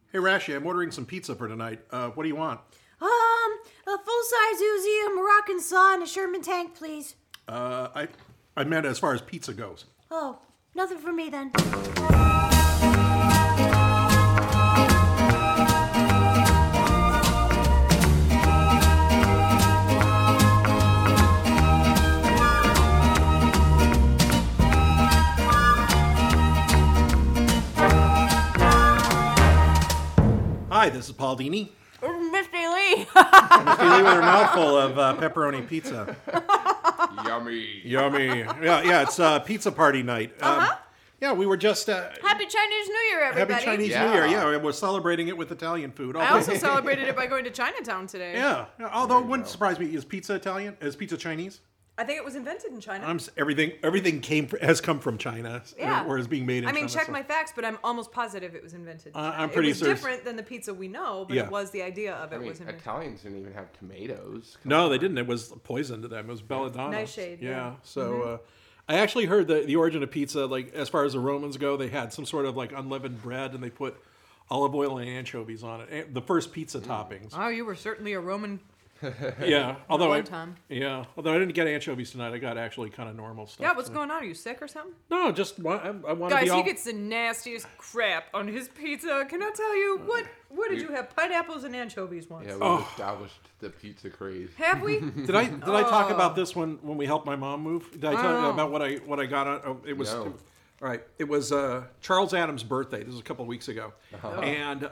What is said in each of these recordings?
Hey, Rashi, I'm ordering some pizza for tonight. What do you want? A full-size Uzi, a Moroccan saw, and a Sherman tank, please. I meant as far as pizza goes. Oh, nothing for me then. Hi, this is Paul Dini. Misty Lee. Misty Lee with her mouthful of pepperoni pizza. Yummy. Yummy. Yeah, it's pizza party night. Yeah, we were just... Happy Chinese New Year, everybody. Happy Chinese New Year. Yeah, we're celebrating it with Italian food. I also celebrated it by going to Chinatown today. Yeah. Although it wouldn't surprise me. Is pizza Italian? Is pizza Chinese? I think it was invented in China. Everything has come from China. Yeah. Or is being made in China. I mean, check my facts, but I'm almost positive it was invented in China. I'm pretty It was certain. different than the pizza we know, but Yeah. it was the idea of it I mean, was invented. Italians didn't even have tomatoes. No, they didn't. It was poison to them. It was belladonna. Nightshade, yeah. So I actually heard the origin of pizza, like as far as the Romans go, they had some sort of like unleavened bread and they put olive oil and anchovies on it. The first pizza toppings. Oh, you were certainly a Roman. Yeah. Although one time. Although I didn't get anchovies tonight, I got actually kind of normal stuff. Yeah, what's going on? Are you sick or something? No, just I want to Guys, be all... he gets the nastiest crap on his pizza. Can I tell you what did you have? Pineapples and anchovies once. Yeah, we established the pizza craze. Have we? Did I talk about this when we helped my mom move? Did I tell you about what I got on? Oh, it was No. all right. It was Charles Adams' birthday. This was a couple of weeks ago, and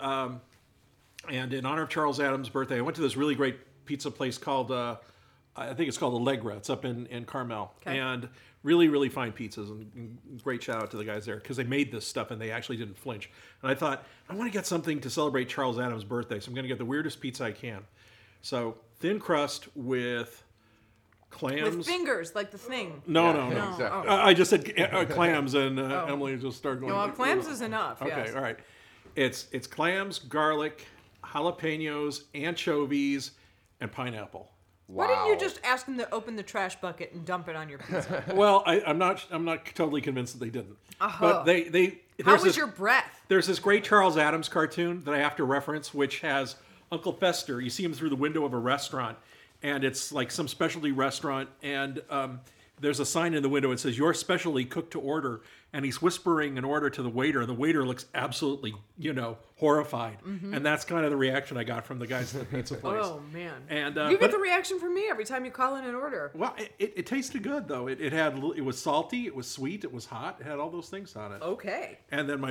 in honor of Charles Adams' birthday, I went to this really great pizza place called I think it's called Allegra. It's up in Carmel, and really fine pizzas, and great shout out to the guys there because they made this stuff and they actually didn't flinch. And I thought I want to get something to celebrate Charles Adams' birthday, so I'm going to get the weirdest pizza I can. So thin crust with clams. With fingers, like the thing. No. Exactly. I just said clams, and Emily just started going. No, like, clams "Ugh." is enough. Okay, Yes. all right. It's clams, garlic, jalapenos, anchovies, and pineapple. Why didn't you just ask them to open the trash bucket and dump it on your pizza? Well, I'm not totally convinced that they didn't. But they How was your breath? There's this great Charles Adams cartoon that I have to reference, which has Uncle Fester. You see him through the window of a restaurant, and it's like some specialty restaurant, and there's a sign in the window. It says, "Your specialty cooked to order," and he's whispering an order to the waiter, and the waiter looks absolutely, horrified. And that's kind of the reaction I got from the guys at the pizza place. Oh man! And you get the reaction from me every time you call in an order. Well, it tasted good though. It was salty, it was sweet, it was hot. It had all those things on it. Okay. And then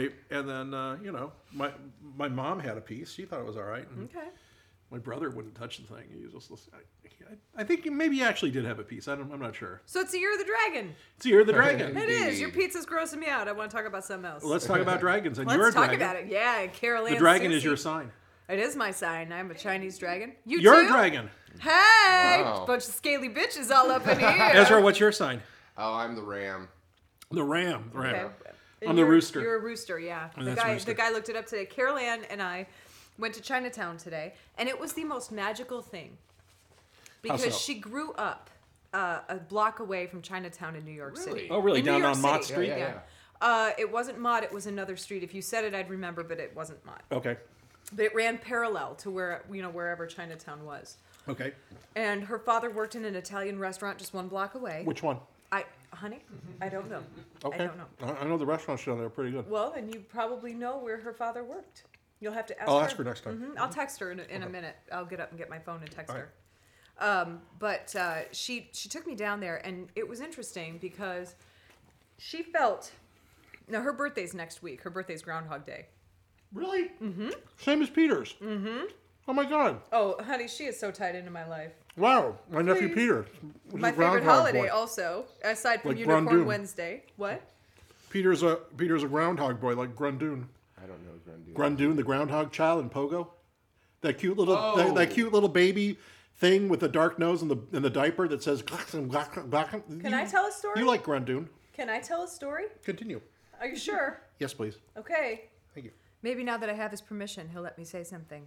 my mom had a piece. She thought it was all right. And Okay. my brother wouldn't touch the thing. He was just I think maybe he actually did have a piece. I'm not sure. So it's the Year of the Dragon. It's the Year of the Dragon. It is. Your pizza's grossing me out. I want to talk about something else. Well, let's talk about dragons. And Let's you're a talk dragon. about it. Yeah, Carol Ann The dragon Susie. is your sign. It is my sign. I'm a Chinese dragon. You're too? a dragon. Hey! Wow. Bunch of scaly bitches all up in here. Ezra, what's your sign? Oh, I'm the ram. The ram. The ram. Okay. I'm the rooster. You're a rooster, yeah. And The that's guy, rooster. the guy looked it up today. Carol Ann and I went to Chinatown today, and it was the most magical thing. Because so? she grew up a block away from Chinatown in New York Really? City. Oh, really? In New Down York on Mott City. Street? Yeah. It wasn't Mott, it was another street. If you said it, I'd remember, but it wasn't Mott. Okay. But it ran parallel to wherever Chinatown was. Okay. And her father worked in an Italian restaurant just one block away. Which one? Honey, I don't know. Okay. I don't know. I know the restaurants down there are pretty good. Well, then you probably know where her father worked. You'll have to ask I'll her. ask her next time. I'll text her in a minute. I'll get up and get my phone and text All her. But she took me down there, and it was interesting because she felt. Now her birthday's next week. Her birthday's Groundhog Day. Really? Mm-hmm. Same as Peter's. Mm-hmm. Oh my God. Oh, honey, she is so tied into my life. Wow. My nephew Please. Peter. My favorite holiday, also, aside from Like Unicorn Grundoon. Wednesday. What? Peter's a groundhog boy like Grundoon. I don't know Grundy. Grundoon, the groundhog child in Pogo. That cute little that Oh. cute little baby thing with the dark nose and the diaper that says Can I tell a story? You like Grundoon. Can I tell a story? Continue. Are you sure? Yes, please. Okay. Thank you. Maybe now that I have his permission, he'll let me say something.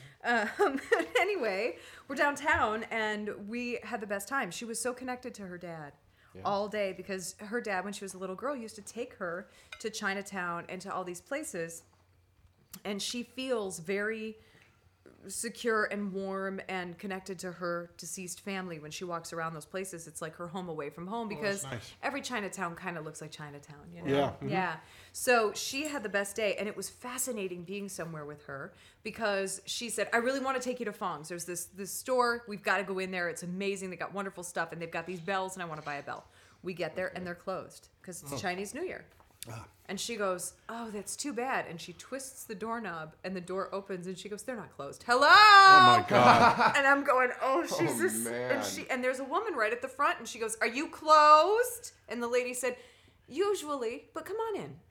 Anyway, we're downtown, and we had the best time. She was so connected to her dad all day because her dad, when she was a little girl, used to take her to Chinatown and to all these places. and she feels very secure and warm and connected to her deceased family when she walks around those places. It's like her home away from home because nice. every Chinatown kind of looks like Chinatown, you know? Yeah. Mhm. Yeah. So she had the best day, and it was fascinating being somewhere with her because she said, I really want to take you to Fong's. There's this store. We've got to go in there. It's amazing. They got wonderful stuff, and they've got these bells, and I want to buy a bell. We get there, and they're closed because it's Chinese New Year. And she goes, oh, that's too bad. And she twists the doorknob, and the door opens, and she goes, they're not closed. Hello! Oh, my God. And I'm going, oh, she's Oh, this. man. And there's a woman right at the front, and she goes, are you closed? And the lady said, usually, but come on in.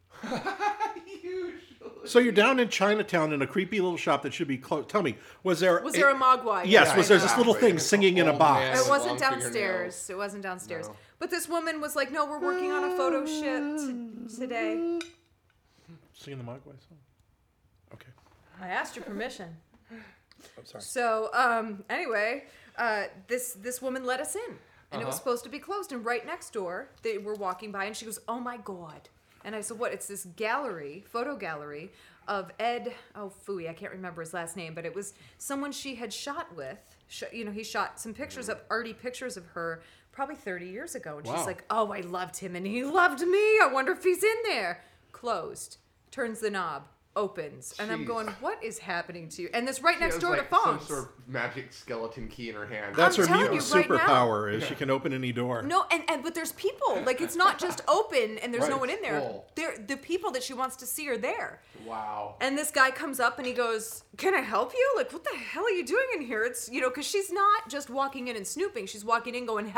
So you're down in Chinatown in a creepy little shop that should be closed. Tell me, was there Was there a mogwai? Yes, Yeah, was there this little exactly. thing singing in a Old box? man. It With wasn't long downstairs. fingernails. It wasn't downstairs. No. But this woman was like, no, we're working on a photo shoot today. Singing the Mogwai song? Okay. I asked your permission. I'm sorry. So, anyway, this woman let us in. And it was supposed to be closed. And right next door, they were walking by, and she goes, oh, my God. And I said, what? It's this gallery, photo gallery, of Ed, I can't remember his last name, but it was someone she had shot with. He shot some pictures of, arty pictures of her probably 30 years ago. And Wow. she's like, oh, I loved him, and he loved me. I wonder if he's in there. Closed. Turns the knob. Opens. And I'm Jeez. going, what is happening to you? And this right She next has, door like, to Fong's. some sort of magic skeleton key in her hand. That's I'm her telling mutant you right now. superpower is she can open any door. No, but there's people. Like, it's not just open and there's Right, no one in there. full. The people that she wants to see are there. Wow. And this guy comes up and he goes, can I help you? Like, what the hell are you doing in here? It's, because she's not just walking in and snooping. She's walking in going,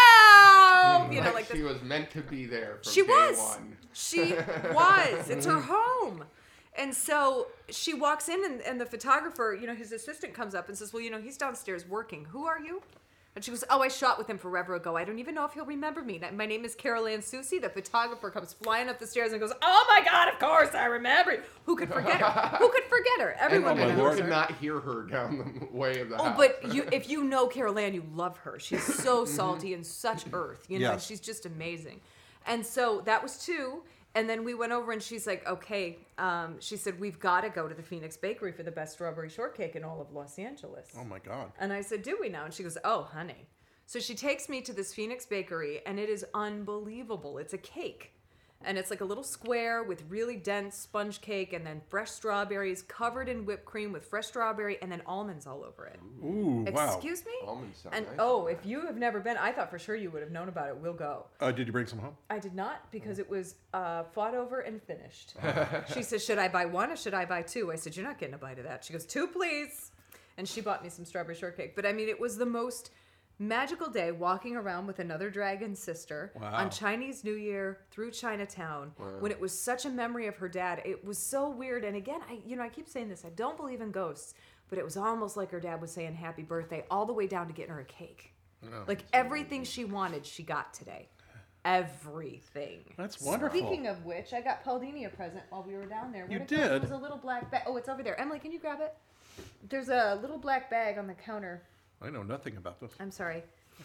hello! Like she was meant to be there from She day was. one. She was. It's her home. And so she walks in, and the photographer, his assistant comes up and says, well, he's downstairs working. Who are you? And she goes, oh, I shot with him forever ago. I don't even know if he'll remember me. My name is Carol Ann Susie. The photographer comes flying up the stairs and goes, oh, my God, of course, I remember. Who could forget her? Who could forget her? Everyone And knows you could her. not hear her down the way of the Oh, house. but if you know Carol Ann, you love her. She's so salty and such earth, and Yes. she's just amazing. And so that was 2. And then we went over and she's like, okay, she said, we've got to go to the Phoenix Bakery for the best strawberry shortcake in all of Los Angeles. Oh my God. And I said, do we now? And she goes, oh, honey. So she takes me to this Phoenix Bakery, and it is unbelievable. It's a cake. And it's like a little square with really dense sponge cake and then fresh strawberries covered in whipped cream with fresh strawberry and then almonds all over it. Ooh, wow. Excuse me? Almonds sound And nice. if you have never been, I thought for sure you would have known about it. We'll go. Did you bring some home? I did not because it was fought over and finished. She says, should I buy 1 or should I buy 2? I said, you're not getting a bite of that. She goes, 2, please. And she bought me some strawberry shortcake. But I mean, it was the most magical day walking around with another dragon sister on Chinese New Year through Chinatown when it was such a memory of her dad. It was so weird. And again, I keep saying this, I don't believe in ghosts, but it was almost like her dad was saying happy birthday all the way down to getting her a cake. Like everything she wanted, she got today. Everything. That's wonderful. Speaking of which, I got Paul Dini a present while we were down there. You Where'd it go? did? It was a little black bag. Oh, it's over there. Emily, can you grab it? There's a little black bag on the counter. I know nothing about this. I'm sorry.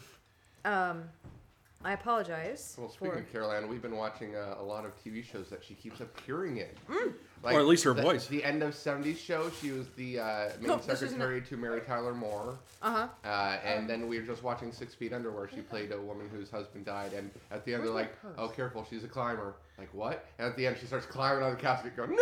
I apologize. Well, speaking of Carol Ann, we've been watching a lot of TV shows that she keeps appearing in. Like Or at least her voice. The end of 70s show, she was the main No, this isn't secretary to Mary Tyler Moore. And then we were just watching 6 Feet Under, where she played a woman whose husband died. And at the end, they're Where's like, my purse? oh, careful, she's a climber. Like, what? And at the end, she starts climbing on the casket going,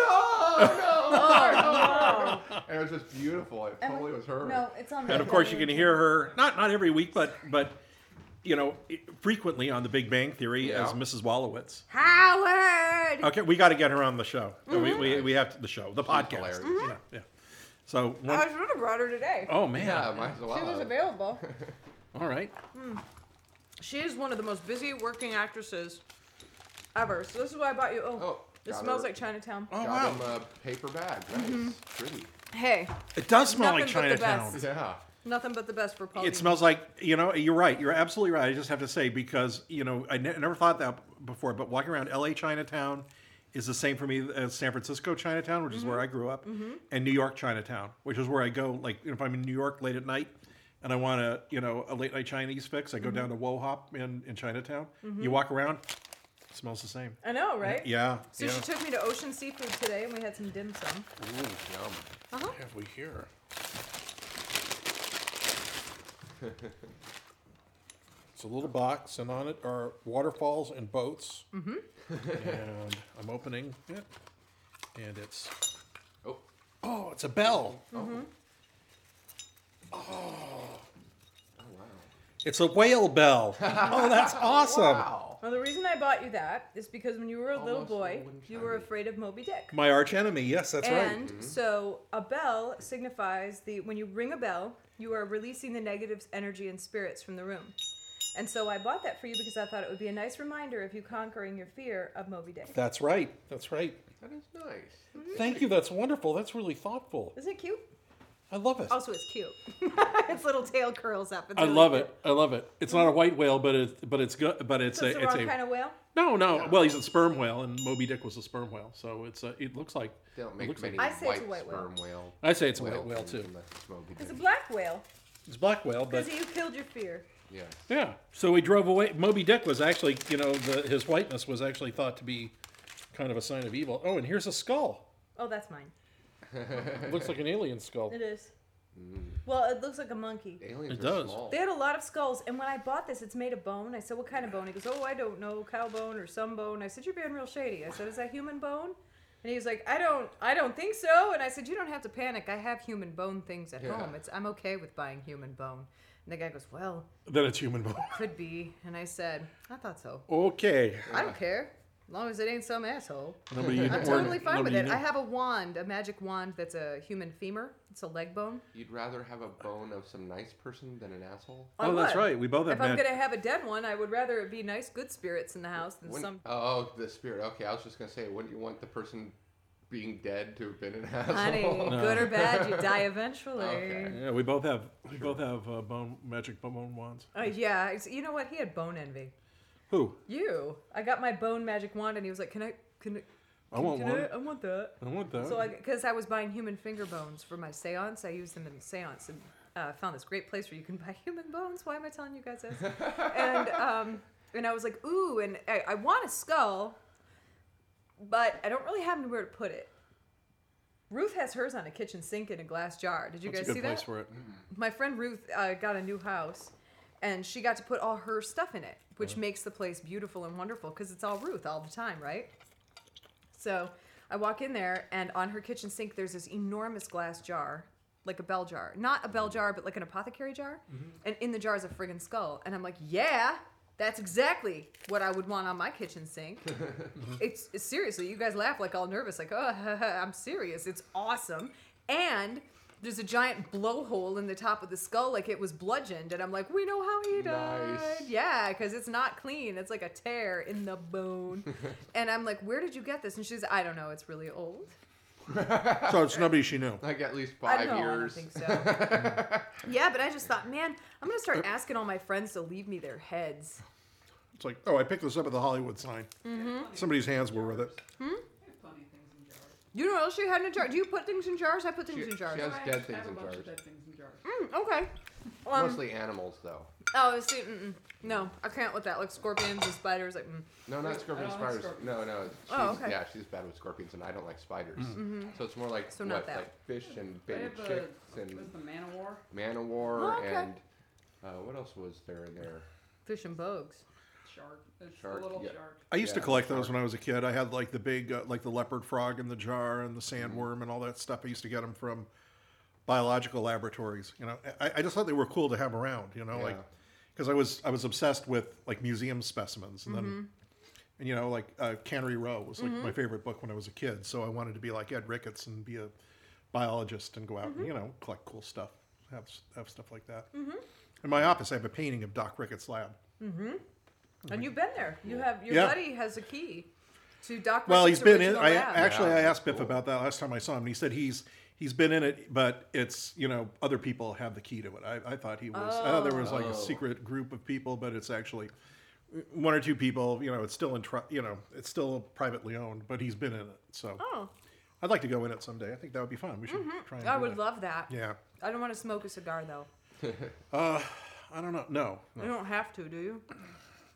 no! And it was just beautiful. It totally was her. No, it's on. And of course, you can hear her not every week, but frequently on The Big Bang Theory Yeah. as Mrs. Wolowitz. Howard. Okay, we got to get her on the show. We have the show, the podcast. hilarious. Yeah. So, I should have brought her today. oh man. Yeah, might as well. She was available. All right. She is one of the most busy working actresses ever. So this is why I bought you. Oh, this got smells her. like Chinatown. Oh Got wow. him a paper bag. Nice. Pretty. Hey, It does smell like Nothing but the Chinatown. best. Yeah. nothing but the best for Paul. It smells like, you're right. You're absolutely right. I just have to say, because, I never thought that before, but walking around LA Chinatown is the same for me as San Francisco Chinatown, which is where I grew up, and New York Chinatown, which is where I go, like, if I'm in New York late at night and I want a late night Chinese fix, I go down to Wo Hop in Chinatown. You walk around, Smells the same. I know, right? Yeah. So yeah. she took me to Ocean Seafood today, and we had some dim sum. Ooh, yum. What have we here? It's a little box, and on it are waterfalls and boats. Mm-hmm. And I'm opening it, and it's Oh, it's a bell. Mm-hmm. oh wow. It's a whale bell. Oh, that's awesome. Wow. Well, the reason I bought you that is because when you were a little Almost boy, wooden you were shiny. afraid of Moby Dick. My arch enemy. Yes, that's right. And so a bell signifies when you ring a bell, you are releasing the negative energy and spirits from the room. And so I bought that for you because I thought it would be a nice reminder of you conquering your fear of Moby Dick. That's right. That's right. That is nice. Thank you. That's wonderful. That's really thoughtful. Isn't it cute? I love it. Also, it's cute. its little tail curls up. It's I really love cute. it. I love it. It's not a white whale, but it's good. But it's So it's the wrong a kind of whale? no. Well, he's a sperm whale, and Moby Dick was a sperm whale. So it looks like. They don't it make looks many I say it's white a white whale. sperm whale. I say it's a white whale things too. unless it's Moby It's a Dick. black whale. It's black whale, but Because you killed your fear. Yes. yeah. So we drove away. Moby Dick was actually, his whiteness was actually thought to be kind of a sign of evil. Oh, and here's a skull. Oh, that's mine. It looks like an alien skull. It is. Well, it looks like a monkey. Aliens It are does. small. They had a lot of skulls, and when I bought this, it's made of bone. I said, "What kind of bone?" He goes, "Oh, I don't know, cow bone or some bone." I said, "You're being real shady." I said, "Is that human bone?" And he was like, "I don't think so." And I said, "You don't have to panic. I have human bone things at Yeah. home. I'm okay with buying human bone." And the guy goes, "Well, Then it's human bone. could be." And I said, "I thought so. Okay. I don't care, as long as it ain't some asshole." Nobody. I'm totally fine with it. Knew. I have a wand, a magic wand that's a human femur. It's a leg bone. You'd rather have a bone of some nice person than an asshole? Oh, that's would. right. We both have If I'm magic. gonna have a dead one, I would rather it be nice, good spirits in the house than some. Oh, the spirit. Okay, I was just gonna say, wouldn't you want the person being dead to have been an asshole? Honey, good or bad, you die eventually. Okay. Yeah, we both have magic bone wands. Yeah, you know what? He had bone envy. Who? You. I got my bone magic wand, and he was like, "Can I? I want one. I want that." I want that. So, because I was buying human finger bones for my seance, I used them in the seance, and found this great place where you can buy human bones. Why am I telling you guys this? And I was like, "Ooh," and I want a skull, but I don't really have anywhere to put it. Ruth has hers on a kitchen sink in a glass jar. Did you That's guys a see good place that? for it. My friend Ruth got a new house, and she got to put all her stuff in it, which makes the place beautiful and wonderful because it's all Ruth all the time, right? So I walk in there, and on her kitchen sink, there's this enormous glass jar, like a bell jar. Not a bell jar, but like an apothecary jar. And in the jar is a friggin' skull. And I'm like, yeah, that's exactly what I would want on my kitchen sink. It's seriously, you guys laugh like all nervous, like, oh, I'm serious. It's awesome. And there's a giant blowhole in the top of the skull, like it was bludgeoned. And I'm like, we know how he died. Nice. Yeah, because it's not clean. It's like a tear in the bone. And I'm like, where did you get this? And she's, I don't know. It's really old. So it's nobody she knew. Like at least I 5 don't know, years. I don't think so. Yeah, but I just thought, man, I'm going to start asking all my friends to leave me their heads. It's like, oh, I picked this up at the Hollywood sign. Somebody's hands were with it. You know what else she had in a jar? Do you put things in jars? I put things She in jars. has dead I things have a in bunch jars. of dead things in jars. Okay. Mostly animals, though. Oh, see, no, I can't with that. Like scorpions and spiders. Like, No, not scorpions, I don't like spiders. scorpions. No. She's, Oh, okay. Yeah, she's bad with scorpions, and I don't like spiders. So it's more like So not that. like fish and I baby have chicks and what's the Man of War? man o' war Oh, okay. and what else was there in there? fish and bugs. Shark. It's Shark, a little yeah. shark. I used to Yeah, collect those shark. when I was a kid. I had like the big, like the leopard frog in the jar and the sandworm and all that stuff. I used to get them from biological laboratories. You know, I just thought they were cool to have around. You know, like Yeah. because I was obsessed with like museum specimens and then. And you know, like Cannery Row was like my favorite book when I was a kid. So I wanted to be like Ed Ricketts and be a biologist and go out and collect cool stuff, have stuff like that. In my office, I have a painting of Doc Ricketts' lab. And you've been there. You have your Yeah. buddy has a key to Doc. Well, he's Ricketts' been in. original I lab. actually Yeah, I that's asked Biff about that last time I saw him. And he said he's been in it, but it's other people have the key to it. I thought he was. I thought there was like a secret group of people, but it's actually one or two people. It's still it's still privately owned, but he's been in it. So Oh, I'd like to go in it someday. I think that would be fun. We should try and I do would that. love that. Yeah. I don't want to smoke a cigar though. I don't know. No. You don't have to, do you?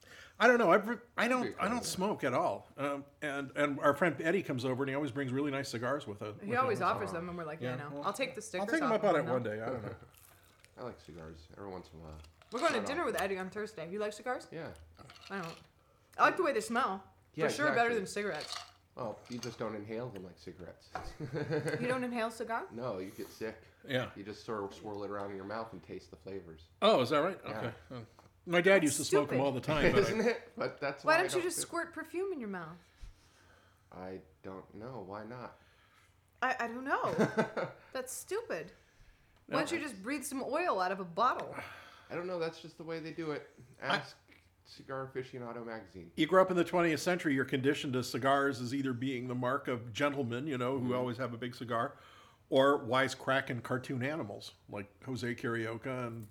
I don't know. I Be don't fun, smoke at all. And our friend Eddie comes over and he always brings really nice cigars with him. He always offers them, and we're like, yeah, no. well, I'll take the stickers I'll take him off up on of it them, one though. day. I don't know. I like cigars every once in a while. We're going to Not dinner often. with Eddie on Thursday. You like cigars? Yeah. I don't. I like the way they smell. Yeah, For sure, better exactly. than cigarettes. Oh, you just don't inhale them like cigarettes. You don't inhale cigar? No, you get sick. Yeah. You just sort of swirl it around in your mouth and taste the flavors. Oh, is that right? Yeah. Okay. My dad used to smoke them stupid. all the time. But Isn't it? But that's Why why don't I you just do- squirt perfume in your mouth? I don't know. Why not? I don't know. That's stupid. Why don't you just breathe some oil out of a bottle? I don't know. That's just the way they do it. Ask Cigar Aficionado magazine. you grew up in the 20th century, you're conditioned to cigars as either being the mark of gentlemen, who always have a big cigar, or wisecracking cartoon animals like Jose Carioca and,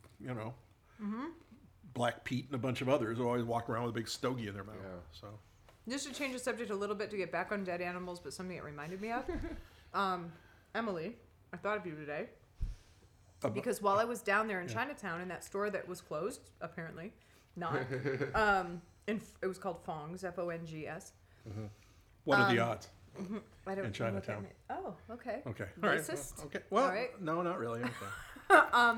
Black Pete and a bunch of others who always walk around with a big stogie in their mouth. Yeah. So Just to change the subject a little bit to get back on dead animals, but something it reminded me of. Emily, I thought of you today. Because while I was down there in Chinatown in that store that was closed, apparently, not, it was called Fongs, Fongs. what are the odds? I don't In know what that Chinatown. meant. Oh, okay. Okay. All right. Racist? Okay. Well, All right. no, not really. Okay.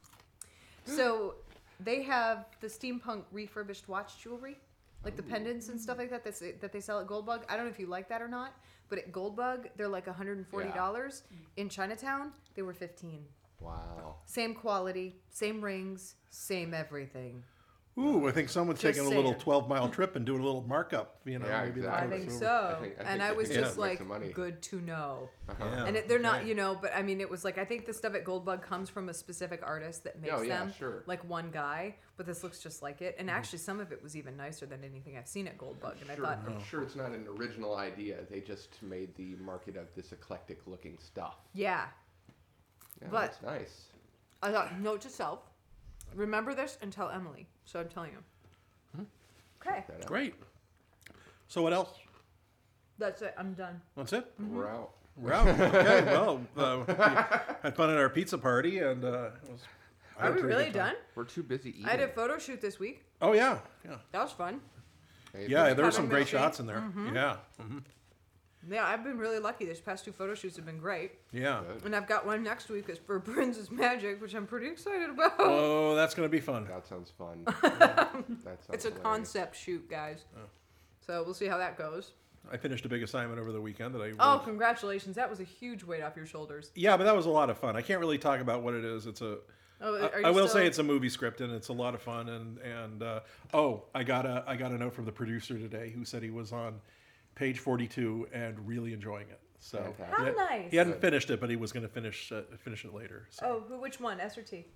So they have the steampunk refurbished watch jewelry, like the pendants and stuff like that that they sell at Goldbug. I don't know if you like that or not, but at Goldbug they're like $140. In Chinatown they were $15. Wow. Same quality, same rings, same everything. Ooh, I think someone's Just taking a little saying. 12-mile trip and doing a little markup. Yeah, maybe exactly. I that's think over. so. I think And I was they just can make like, some money. good to know. Yeah, And they're not, okay. but I mean, it was like, I think the stuff at Goldbug comes from a specific artist that makes Oh, yeah, them, sure. like one guy, but this looks just like it. And actually, some of it was even nicer than anything I've seen at Goldbug. And I Sure, thought, I'm sure it's not an original idea. They just made the market of this eclectic looking stuff. yeah. Yeah, But- that's nice. I thought, note to self, remember this and tell Emily. So I'm telling you. Okay, That out. Great. So what else? that's it. I'm done. That's it? We're out. We're out. Okay, well, we had fun at our pizza party, and it was... I had Are a we pretty really good time. done? We're too busy eating. I had a photo shoot this week. Oh, yeah. Yeah, That was fun. Hey, yeah there were Cutting some great milk. shots in there. Yeah. Yeah, I've been really lucky. These past two photo shoots have been great. Yeah. Good. And I've got one next week that's for Princess Magic, which I'm pretty excited about. Oh, that's going to be fun. That sounds fun. That sounds It's a hilarious. concept shoot, guys. So we'll see how that goes. I finished a big assignment over the weekend that I... Oh, congratulations. That was a huge weight off your shoulders. Yeah, but that was a lot of fun. I can't really talk about what it is. It's a... Oh, are you I will still- say it's a movie script and it's a lot of fun. And I got a note from the producer today who said he was on page 42 and really enjoying it. So Fantastic. How he had- nice. He hadn't finished it, but he was going to finish it later. So. Which one? S or T?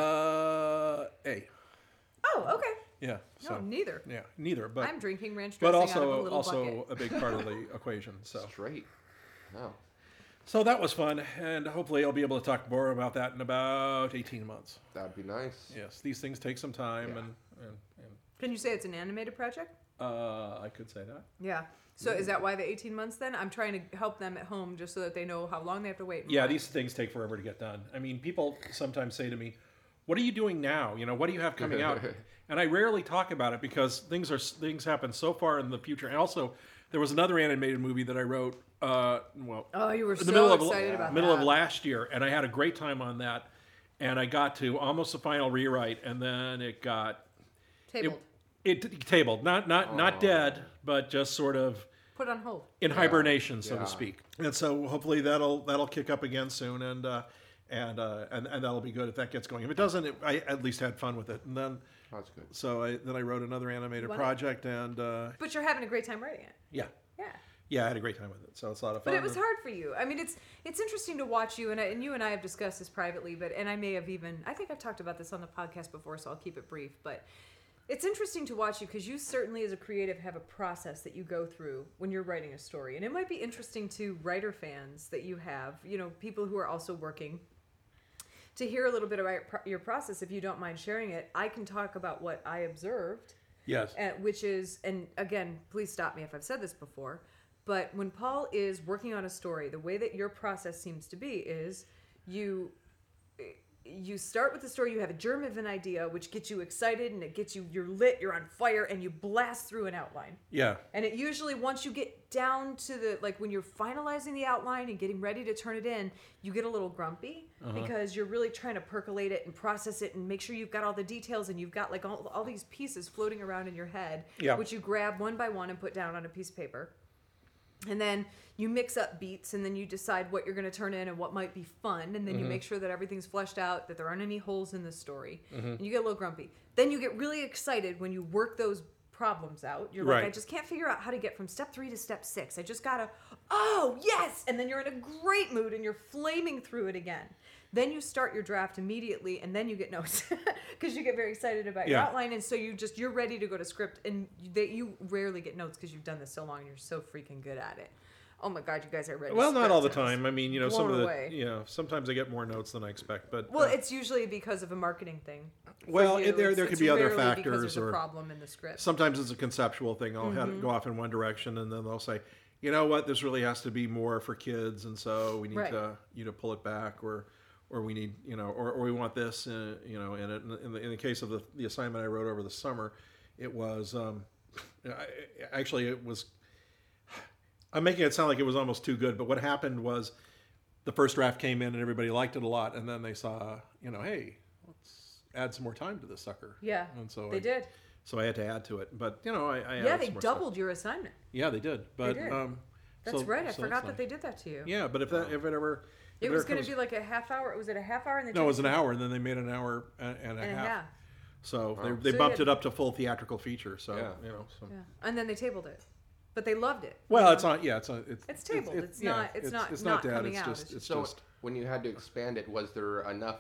A. Oh, okay. Yeah. No, So neither. yeah, neither. But I'm drinking ranch but dressing out of a also little bucket. a big part of the equation. So Straight. No. so that was fun, and hopefully I'll be able to talk more about that in about 18 months. That'd be nice. Yes, these things take some time, Yeah. and Can you say it's an animated project? I could say that. Yeah. So is that why the 18 months then? I'm trying to help them at home just so that they know how long they have to wait. and Yeah, why. these things take forever to get done. I mean, people sometimes say to me, "What are you doing now? What do you have coming out?" And I rarely talk about it because things happen so far in the future. And also, there was another animated movie that I wrote. Oh, you were in the so middle excited of about middle that. of last year, and I had a great time on that. And I got to almost the final rewrite, and then it got Tabled. it tabled, not dead, but just sort of Put on hold. in hibernation, so Yeah. to speak. And so hopefully that'll kick up again soon, and that'll be good if that gets going. If it doesn't, I at least had fun with it. And then That's good. so I wrote another animated Won it? project, and But you're having a great time writing it. yeah, Yeah. I had a great time with it. So it's a lot of fun. But it was hard for you. I mean, it's interesting to watch you, and you and I have discussed this privately, and I may have I think I've talked about this on the podcast before, so I'll keep it brief. But it's interesting to watch you because you certainly, as a creative, have a process that you go through when you're writing a story, and it might be interesting to writer fans that you have, people who are also working, to hear a little bit about your process. If you don't mind sharing it, I can talk about what I observed. Yes. Which is, and again, please stop me if I've said this before, but when Paul is working on a story, the way that your process seems to be is you start with the story. You have a germ of an idea, which gets you excited, and it gets you. You're lit. You're on fire, and you blast through an outline. Yeah. And it usually, once you get down to the, like when you're finalizing the outline and getting ready to turn it in, you get a little grumpy because you're really trying to percolate it and process it and make sure you've got all the details and you've got like all these pieces floating around in your head, which you grab one by one and put down on a piece of paper. And then you mix up beats, and then you decide what you're going to turn in and what might be fun. And then you make sure that everything's fleshed out, that there aren't any holes in the story. And you get a little grumpy. Then you get really excited when you work those problems out. You're like, I just can't figure out how to get from step 3 to step 6. I just got to, oh, yes! And then you're in a great mood, and you're flaming through it again. Then you start your draft immediately, and then you get notes because you get very excited about your outline, and so you're ready to go to script, and you rarely get notes because you've done this so long and you're so freaking good at it. Oh my God, you guys are ready. Well, not all the time. I mean, some of away. sometimes I get more notes than I expect, but well, it's usually because of a marketing thing. Well, there could be other rarely factors, because there's or a problem in the script. sometimes it's a conceptual thing. I'll have it go off in one direction, and then they'll say, you know what, this really has to be more for kids, and so we need to pull it back, or we need or we want this in it. In the case of the assignment I wrote over the summer, it was it was. I'm making it sound like it was almost too good, but what happened was the first draft came in and everybody liked it a lot, and then they saw, hey, let's add some more time to this sucker. Yeah, and so they did. So I had to add to it, but I yeah, added they some more doubled stuff. your assignment. Yeah, they did. But They did. That's right. I forgot that they did that to you. Yeah, but if it ever. It was going to be like a half hour. Was it a half hour? And No, it was an hour, and then they made an hour and a half. So they So bumped you it up to full theatrical feature. So Yeah. So. Yeah, and then they tabled it, but they loved it. Well, it's not. Yeah, it's tabled. It's not dead. coming It's out. just. It's So just. when you had to expand it, was there enough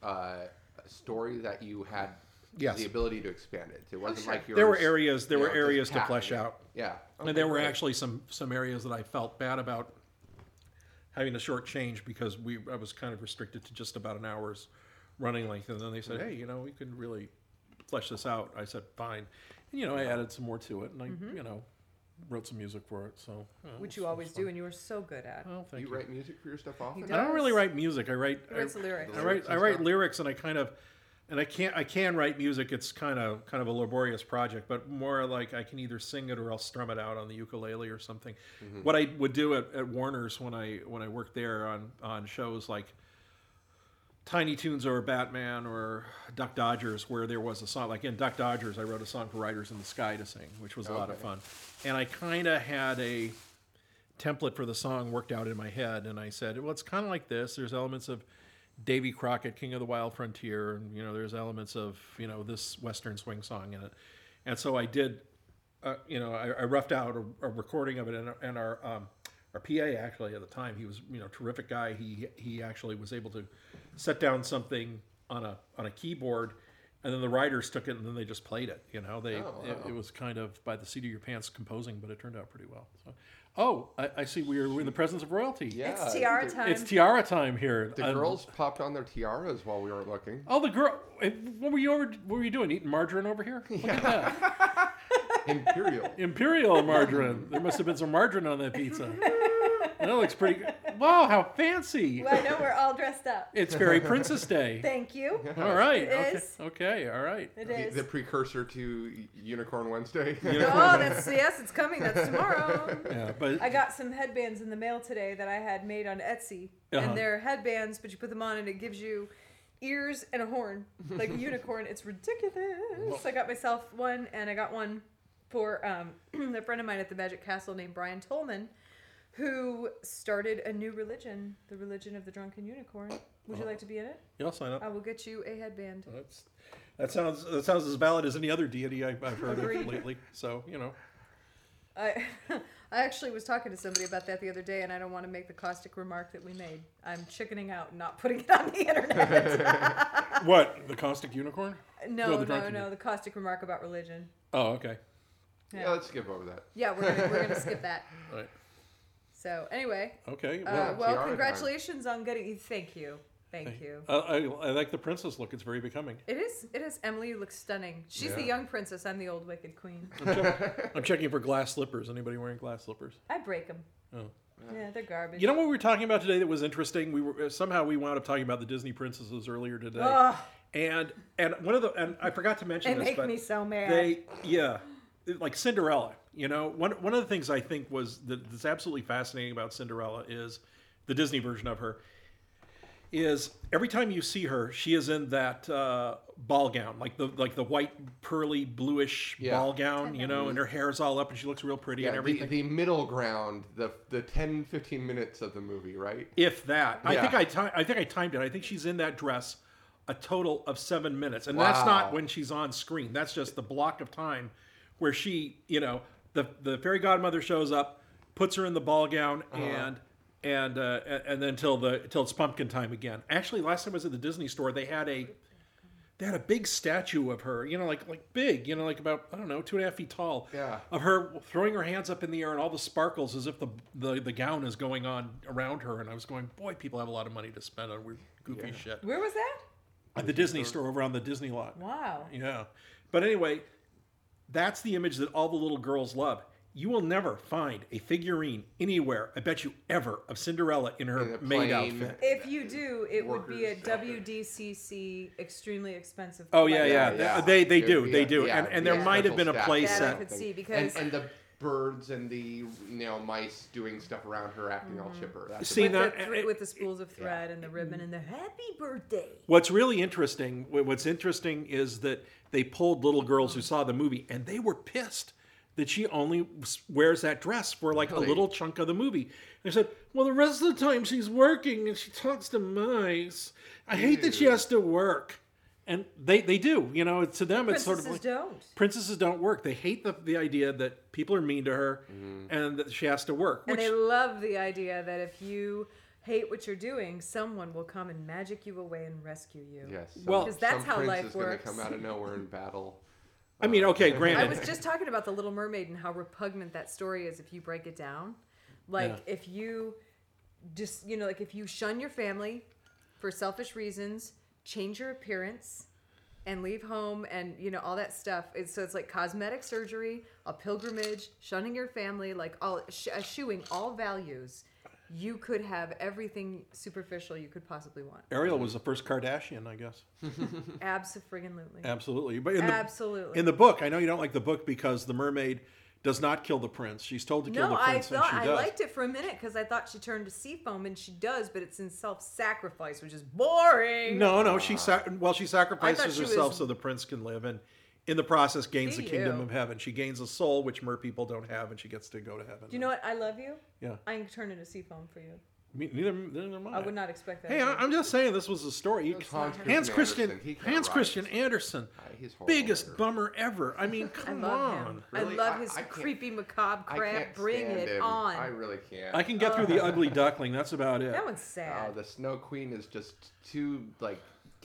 story that you had Yes. the ability to expand it? It wasn't like yours. There were areas. There were just areas to packed flesh it. out. Yeah. And Okay, there were great. actually some areas that I felt bad about having to short change because I was kind of restricted to just about an hour's running length. And then they said, hey, we could really flesh this out. I said, fine. And, I added some more to it, and I, wrote some music for it. So Which you always do, and you were so good at. Well, thank You you. write music for your stuff often? He I don't really does. write music. I write What's the lyrics? I write lyrics, and I kind of, and I can write music. It's kind of a laborious project, but more like I can either sing it or I'll strum it out on the ukulele or something. What I would do at Warner's when I worked there on shows like Tiny Toons or Batman or Duck Dodgers, where there was a song like in Duck Dodgers, I wrote a song for Riders in the Sky to sing, which was a lot of fun, and I kind of had a template for the song worked out in my head, and I said, well, it's kind of like this. There's elements of Davy Crockett, King of the Wild Frontier, and there's elements of this Western swing song in it, and so I did, I roughed out a recording of it, and our PA actually at the time, he was terrific guy. He actually was able to set down something on a keyboard, and then the writers took it and then they just played it. It was kind of by the seat of your pants composing, but it turned out pretty well. So, I see we're in the presence of royalty. Yeah. It's tiara time. It's tiara time here. The girls popped on their tiaras while we were looking. Oh, the girl! What were you doing? Eating margarine over here? Look at that. Imperial margarine. There must have been some margarine on that pizza. That looks pretty good. Wow, how fancy! Well, I know we're all dressed up. It's Fairy Princess Day. Thank you. All right. It Okay. is. Okay. All right. It is. The precursor to Unicorn Wednesday. Oh, yes, it's coming. That's tomorrow. Yeah, but I got some headbands in the mail today that I had made on Etsy, and they're headbands, but you put them on and it gives you ears and a horn like a unicorn. It's ridiculous. I got myself one, and I got one for a friend of mine at the Magic Castle named Brian Tolman, who started a new religion, the religion of the Drunken Unicorn. Would you like to be in it? yeah, I'll sign up. I will get you a headband. That sounds as valid as any other deity I've heard Agreed. of lately. So I actually was talking to somebody about that the other day, and I don't want to make the caustic remark that we made. I'm chickening out and not putting it on the internet. What, the caustic unicorn? No, the drunken the caustic remark about religion. Oh, okay. Yeah, let's skip over that. Yeah, we're gonna skip that. All right. So anyway, Okay. tiara well, time. congratulations on getting. Thank you. I like the princess look. It's very becoming. It is. Emily, you look stunning. She's the young princess. I'm the old wicked queen. I'm checking for glass slippers. Anybody wearing glass slippers? I break them. Oh. Yeah, they're garbage. You know what we were talking about today that was interesting? We wound up talking about the Disney princesses earlier today. Ugh. And I forgot to mention It this, make but me so mad. like Cinderella. You know, one of the things I think that's absolutely fascinating about Cinderella is the Disney version of her. Is every time you see her, she is in that ball gown, like the white pearly bluish ball gown, you know, and her hair's all up and she looks real pretty and everything. The middle ground, the 10-15 minutes of the movie, right? If that, Yeah. I think I timed it. I think she's in that dress a total of 7 minutes, and that's not when she's on screen. That's just the block of time where she, you know, the fairy godmother shows up, puts her in the ball gown, and then until it's pumpkin time again. Actually, last time I was at the Disney store, they had a big statue of her, you know, like big, you know, like about, I don't know, 2.5 feet tall, of her throwing her hands up in the air and all the sparkles as if the gown is going on around her. And I was going, boy, people have a lot of money to spend on weird, goofy shit. Where was that? At the Disney store over on the Disney lot. Wow. Yeah. But anyway, that's the image that all the little girls love. You will never find a figurine anywhere, I bet you ever, of Cinderella in her maid outfit. If you do, it would be a WDCC extremely expensive. Oh yeah. Yeah. They do. Yeah, And there might have been a play that I set. could see because And the birds and the mice doing stuff around her, acting all chipper. That's See, with the spools of thread and the ribbon and the happy birthday. What's really interesting, is that they pulled little girls who saw the movie and they were pissed that she only wears that dress for like a little chunk of the movie. They said, well, the rest of the time she's working and she talks to mice. I hate that she has to work. And they do, you know, to them it's sort of like... Princesses don't work. They hate the idea that people are mean to her and that she has to work. And they love the idea that if you hate what you're doing, someone will come and magic you away and rescue you. Yes. Because that's some how prince life is gonna works. come out of nowhere in battle. I mean, okay, granted. I was just talking about The Little Mermaid and how repugnant that story is if you break it down. Like, if you just, you know, like if you shun your family for selfish reasons, change your appearance, and leave home and, you know, all that stuff. So it's like cosmetic surgery, a pilgrimage, shunning your family, like all eschewing all values. You could have everything superficial you could possibly want. Ariel was the first Kardashian, I guess. Absolutely. Absolutely. But Absolutely. in the book, I know you don't like the book because the mermaid does not kill the prince. She's told to kill the prince, and she does. I liked it for a minute because I thought she turned to sea foam, and she does, but it's in self-sacrifice, which is boring. No, she sacrifices she herself was- so the prince can live, and in the process gains See the kingdom you. of heaven. She gains a soul, which mer people don't have, and she gets to go to heaven. Do you know what? I love you. Yeah. I can turn into sea foam for you. Neither am I. I would not expect that. Hey, I'm just saying this was a story. Hans Christian Andersen, He's horrible. biggest bummer ever. I mean, I come love on. him. Really? I love his I can't- creepy macabre I crap. can't Bring stand it him. on. I really can't. I can get through the ugly duckling. That's about it. That one's sad. The Snow Queen is just too like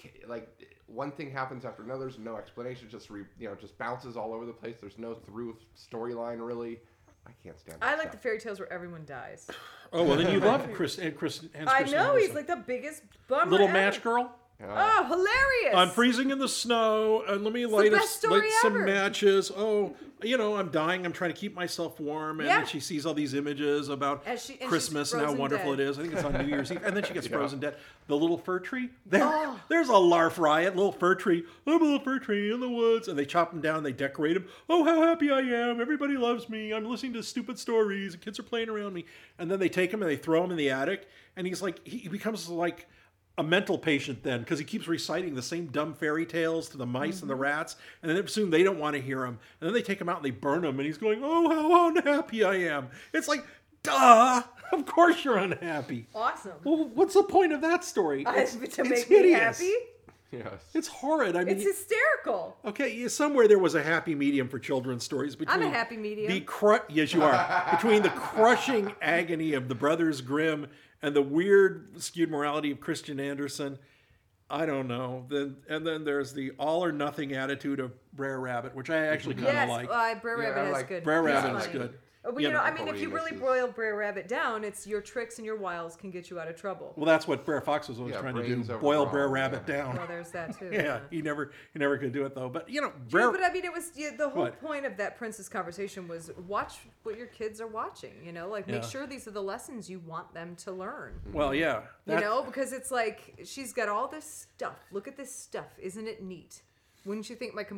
one thing happens after another. There's no explanation. Just just bounces all over the place. There's no through storyline really. I can't stand. I that like the stuff. fairy tales where everyone dies. Oh, well, then you love Hans I Christian know Andersen. he's like the biggest bummer. Little ever. Match Girl. Oh, hilarious! I'm freezing in the snow, and let me light best story some ever. matches. Oh, I'm dying. I'm trying to keep myself warm. And Yeah. then she sees all these images about And she's Christmas and how frozen wonderful dead. it is. I think it's on New Year's Eve. And then she gets frozen dead. The little fir tree. Oh. There's a larf riot. Little fir tree. I'm a little fir tree in the woods. And they chop him down. They decorate him. Oh, how happy I am. Everybody loves me. I'm listening to stupid stories. The kids are playing around me. And then they take him and they throw him in the attic. And he's like, he becomes like a mental patient then, because he keeps reciting the same dumb fairy tales to the mice and the rats, and then soon they don't want to hear him, and then they take him out and they burn him, and he's going, oh, how unhappy I am. It's like, duh, of course you're unhappy. Awesome. Well, what's the point of that story? To make me happy? Yes. It's horrid. I mean, It's hysterical. okay, somewhere there was a happy medium for children's stories. Between I'm a happy medium. Yes, you are. Between the crushing agony of the Brothers Grimm and the weird skewed morality of Christian Andersen, I don't know. And then there's the all or nothing attitude of Brer Rabbit, which I actually kind of Yes, like. Brer Yeah, Rabbit I is like good. Brer He's Rabbit is funny. good. Well, You know, I mean, if you Uncle really Remus's- boil Brer Rabbit down, it's your tricks and your wiles can get you out of trouble. Well, that's what Brer Fox was always Yeah, trying to do: brains over boil brawn, Brer Rabbit yeah. down. Well, there's that too. Yeah, he never could do it though. But you know, True, Brer, but I mean, it was the whole What? point of that princess conversation was watch what your kids are watching. You know, like make Yeah. sure these are the lessons you want them to learn. well, yeah, You that- know, because it's like she's got all this stuff. Look at this stuff, isn't it neat? Wouldn't you think my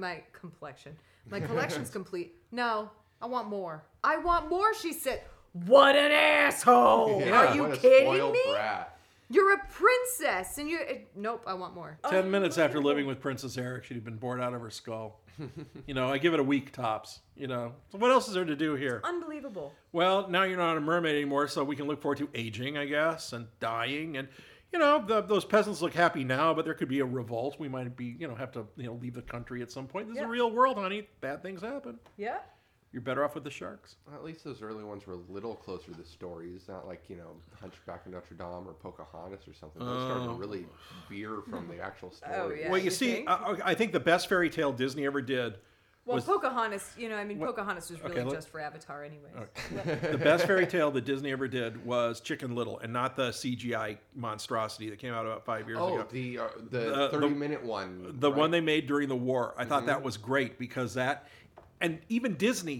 collection's complete? No, I want more. I want more. She said. What an asshole! Yeah, Are you what a kidding spoiled me? brat. You're a princess, and you're nope. I want more. 10 minutes after living with Princess Eric, she'd been bored out of her skull. You know, I give it a week tops. You know, so what else is there to do here? Unbelievable. Well, now you're not a mermaid anymore, so we can look forward to aging, I guess, and dying. And, you know, those peasants look happy now, but there could be a revolt. We might be, have to, leave the country at some point. This is Yeah. a real world, honey. Bad things happen. Yeah. You're better off with the sharks. Well, at least those early ones were a little closer to the stories, not like, Hunchback of Notre Dame or Pocahontas or something. Those started to really veer from the actual story. Oh, yeah. Well, you you see, think? I think the best fairy tale Disney ever did Well, was Pocahontas, Pocahontas was really Okay, just for Avatar anyways. the best fairy tale that Disney ever did was Chicken Little, and not the CGI monstrosity that came out about 5 years Oh, ago. the 30-minute one. The right? one they made during the war. I thought that was great because that, and even Disney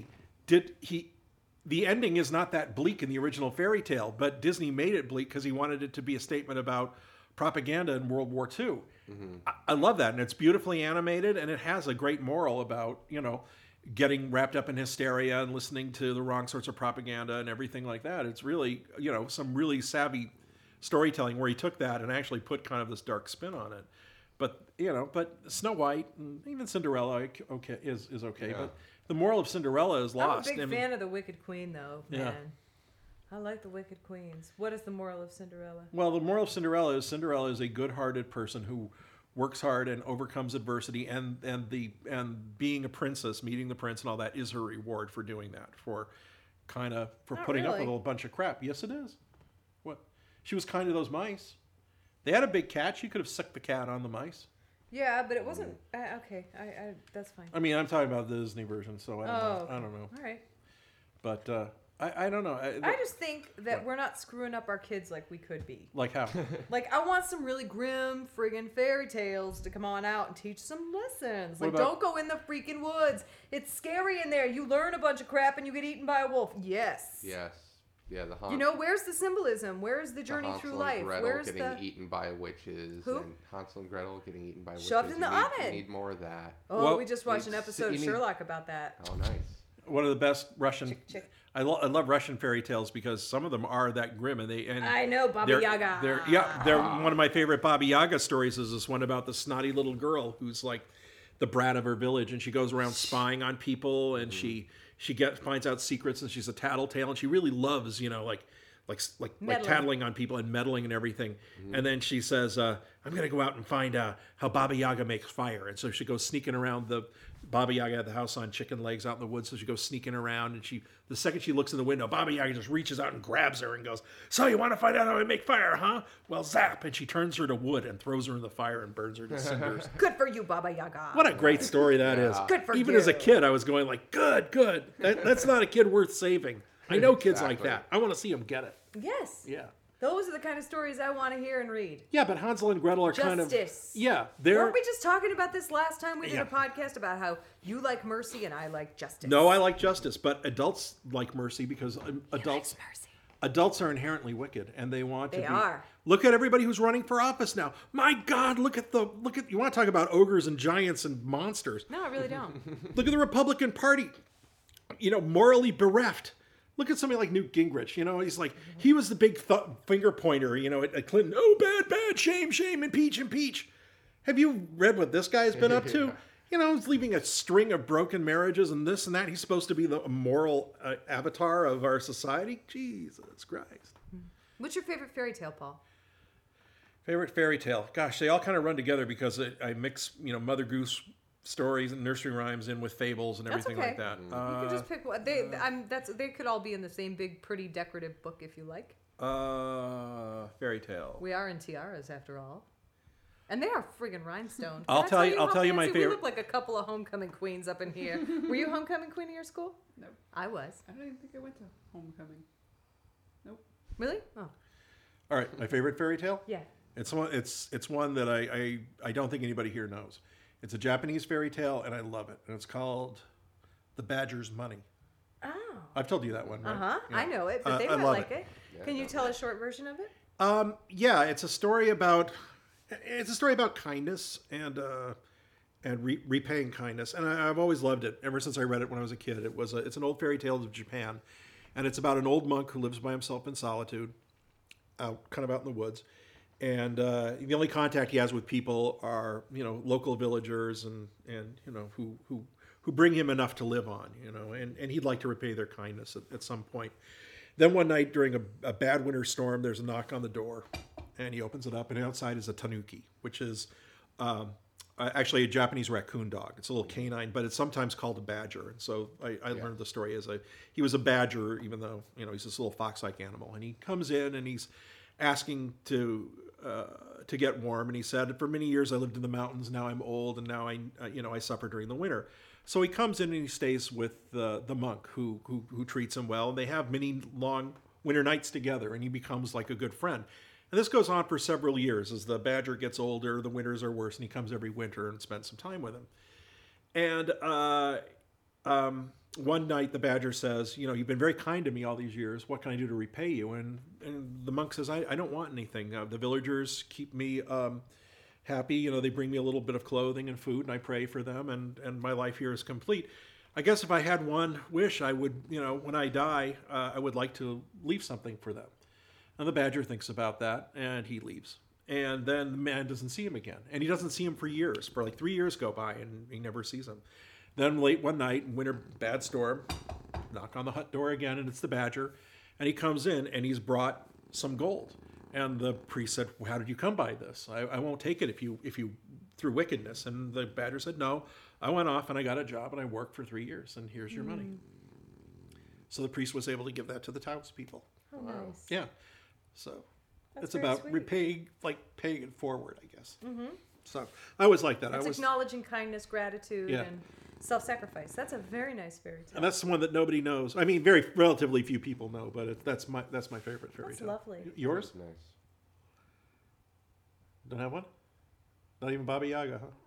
the ending is not that bleak in the original fairy tale, but Disney made it bleak because he wanted it to be a statement about propaganda in World War II. I love that, and it's beautifully animated, and it has a great moral about, getting wrapped up in hysteria and listening to the wrong sorts of propaganda and everything like that. It's really, some really savvy storytelling where he took that and actually put kind of this dark spin on it. But Snow White and even Cinderella is okay. Yeah. But the moral of Cinderella is lost. I'm a big fan of the Wicked Queen, though. Yeah. Man. I like the Wicked Queens. What is the moral of Cinderella? Well, the moral of Cinderella is a good-hearted person who works hard and overcomes adversity, and being a princess, meeting the prince, and all that is her reward for doing that. For Not putting up really. with a bunch of crap. Yes, it is. What? She was kind to those mice. They had a big cat. She could have sucked the cat on the mice. Yeah, but it wasn't okay. I that's fine. I mean, I'm talking about the Disney version, so I don't know. okay. I don't know. All right. But I don't know. I just think that we're not screwing up our kids like we could be. like how. Like, I want some really grim friggin' fairy tales to come on out and teach some lessons. What Like, about- don't go in the freaking woods. It's scary in there. You learn a bunch of crap and you get eaten by a wolf. Yes. Yes. Yeah, the Where's the symbolism? Where's the journey Hansel through and life? Gretel Where's getting the eaten by witches, Who? and Hansel and Gretel getting eaten by witches. Shoved in the You oven. need more of that. Oh, Well, we just watched an you episode of need- Sherlock about that. Oh, nice. One of the best Russian. Chick. I love Russian fairy tales because some of them are that grim, and I know, Baba they're, Yaga. They're one of my favorite Baba Yaga stories. Is this one about the snotty little girl who's like the brat of her village, and she goes around spying on people, and she finds out secrets, and she's a tattletale, and she really loves like Meddling. tattling on people and meddling and everything. And then she says, I'm going to go out and find how Baba Yaga makes fire. And so she goes sneaking around. The Baba Yaga had the house on chicken legs out in the woods. So she goes sneaking around, and the second she looks in the window, Baba Yaga just reaches out and grabs her and goes, so you want to find out how I make fire, huh? Well, zap. And she turns her to wood and throws her in the fire and burns her to cinders. Good for you, Baba Yaga. What a great story that is. Good for Even you. as a kid, I was going like, good. That's not a kid worth saving. I know kids like Exactly. that. I want to see them get it. Yes. Yeah. Those are the kind of stories I want to hear and read. Yeah, but Hansel and Gretel are kind of... Justice. Yeah, they're... Weren't we just talking about this last time we did Yeah. a podcast about how you like mercy and I like justice? No, I like justice, but adults like mercy because adults are inherently wicked, and they want to They be... are. Look at everybody who's running for office now. My God, look at you want to talk about ogres and giants and monsters. No, I really don't. Look at the Republican Party, morally bereft. Look at somebody like Newt Gingrich. He's like, he was the big finger pointer, at Clinton. Oh, bad, shame, impeach. Have you read what this guy's been up to? He's leaving a string of broken marriages and this and that. He's supposed to be the moral avatar of our society. Jesus Christ. What's your favorite fairy tale, Paul? Favorite fairy tale? Gosh, they all kind of run together because I mix, Mother Goose stories and nursery rhymes in with fables and That's everything okay. like that. You can just pick one. They could all be in the same big, pretty, decorative book if you like. Fairy tale. We are in tiaras, after all. And they are friggin' rhinestoned. I'll Can I tell you- I'll how tell you my fancy we favorite- look like a couple of homecoming queens up in here. Were you homecoming queen of your school? No, I was. I don't even think I went to homecoming. Really? Oh, All right, my favorite fairy tale. yeah. It's one that I don't think anybody here knows. It's a Japanese fairy tale, and I love it. And it's called The Badger's Money. Oh. I've told you that one, right? Uh-huh. Yeah. I know it, but they I might love like it. Yeah, Can you no, tell a short version of it? Yeah, it's a story about kindness and repaying kindness, and I've always loved it ever since I read it when I was a kid. It's an old fairy tale of Japan, and it's about an old monk who lives by himself in solitude, kind of out in the woods, and the only contact he has with people are local villagers and who bring him enough to live on, and he'd like to repay their kindness at some point. Then one night during a bad winter storm, there's a knock on the door, and he opens it up, and outside is a tanuki, which is actually a Japanese raccoon dog. It's a little canine, but it's sometimes called a badger. And so I learned the story as he was a badger, even though he's this little fox-like animal. And he comes in and he's asking to get warm. And he said, "For many years I lived in the mountains. Now I'm old, and now I suffer during the winter." So he comes in and he stays with the monk who treats him well. And they have many long winter nights together, and he becomes like a good friend. And this goes on for several years. As the badger gets older, the winters are worse, and he comes every winter and spends some time with him. And one night the badger says, "You've been very kind to me all these years. What can I do to repay you?" And the monk says, I don't want anything. The villagers keep me happy. They bring me a little bit of clothing and food, and I pray for them, and my life here is complete. I guess if I had one wish, I would, when I die, I would like to leave something for them. And the badger thinks about that, and he leaves. And then the man doesn't see him again. And he doesn't see him for years. For like 3 years go by, and he never sees him. Then late one night, winter, bad storm, knock on the hut door again, and it's the badger. And he comes in, and he's brought some gold. And the priest said, "Well, how did you come by this? I won't take it if you through wickedness." And the badger said, "No, I went off, and I got a job, and I worked for 3 years, and here's your money." So the priest was able to give that to the townspeople. Oh, nice. Yeah. So That's it's very about sweet. repaying, paying it forward, I guess. Mm-hmm. So I always like that. It's acknowledging kindness, gratitude, Yeah. and self-sacrifice. That's a very nice fairy tale. and that's the one that nobody knows. I mean, relatively few people know, but that's my favorite fairy That's tale. lovely. Yours? That's nice. Don't have one? Not even Baba Yaga, huh?